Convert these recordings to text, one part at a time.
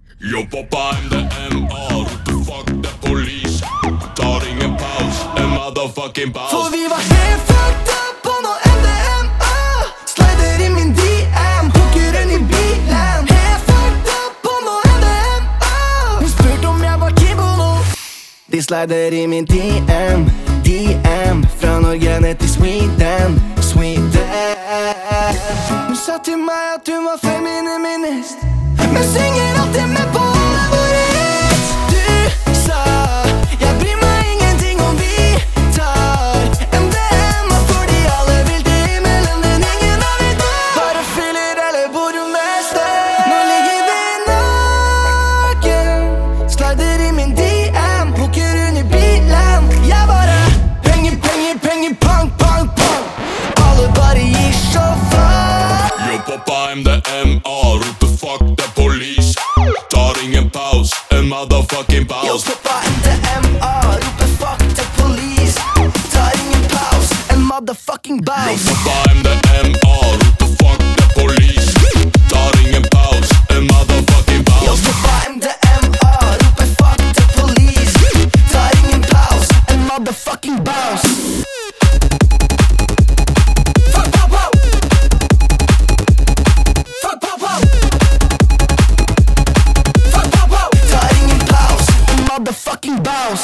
Yo pappa MDMA, roper fuck det er polis. Tar ingen paus, en motherfucking For paus. vi var helt fucked up på noe MDMA. Slider i min DM, hooker hun i bilen. Helt fucked up på noe MDMA. Hun spurte om jeg var Kibono. De slider i min DM fra Norge ned til Sweden. Hun sa til meg at hun var feminist, men synger alltid med på alle våre hits. Du sa jeg bryr meg ingenting om vi tar MDMA fordi alle vil til himmelen, men ingen av vi tar. Bare fyller eller bor hun neste. Nå ligger vi naken, slider i min DM, hooker hun i bilen. Jeg bare penger, pang, pang, pang. Alle bare gir så faen. Yo pappa MDMA, roper fuck det er polis. Tar ingen paus, en motherfucking Yo, paus. pappa MDMA, roper fuck the police. Tar ingen paus, en motherfucking Yo bounce. pappa MDMA, roper fuck det er polis. Tar ingen paus, en motherfucking Yo, paus. pappa MDMA, roper fuck the police. Tar ingen paus, en motherfucking bounce. Fuck pow-pow. Fuck pow-pow. Fuck pow-pow. Tar ingen paus, en motherfucking bounce.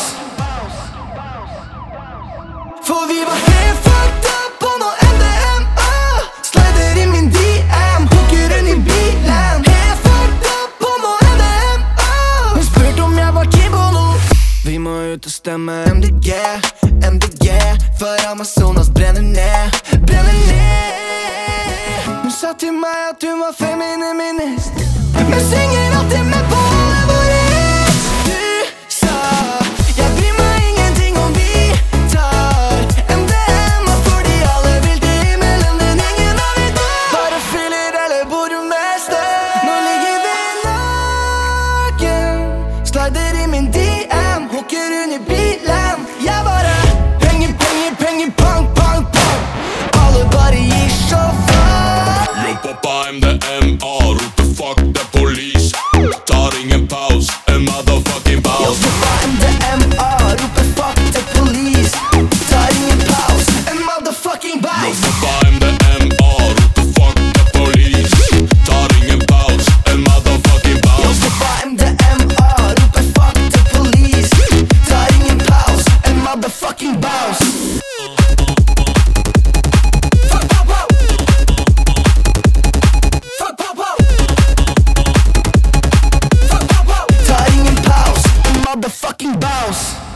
For vi var helt fucked up på noe MDMA. Slider i min DM, hooker hun i bilen. Helt fucked up på noe MDMA. Hun spurte om jeg var Kibono. Vi må ut og stemme MDG, for Amazonas brenner ned. Hun sa til meg at hun var feminist, men synger alltid med på alle våre hits. Du sa jeg bryr meg ingenting om vi tar MDMA fordi alle vil til himmelen, men ingen av vi tar. Bare fyller eller bor hun neste. Nå ligger vi naken, slider i min DM, hooker hun i bilen. Jeg bare penger, pang, pang, pang. Alle bare gir så faen. Yo pappa MDMA, roper fuck det er polis. Tar ingen paus, en motherfucking Yo, paus. pappa MDMA, roper fuck the police. Tar ingen paus, en motherfucking Yo bounce. pappa MDMA, roper fuck det er polis. Tar ingen paus, en motherfucking Yo, paus. pappa MDMA, roper fuck the police. Tar ingen paus, en motherfucking bounce. Fuck pow-pow. Fuck pow-pow. Fuck pow-pow. Tar ingen paus, en motherfucking bounce.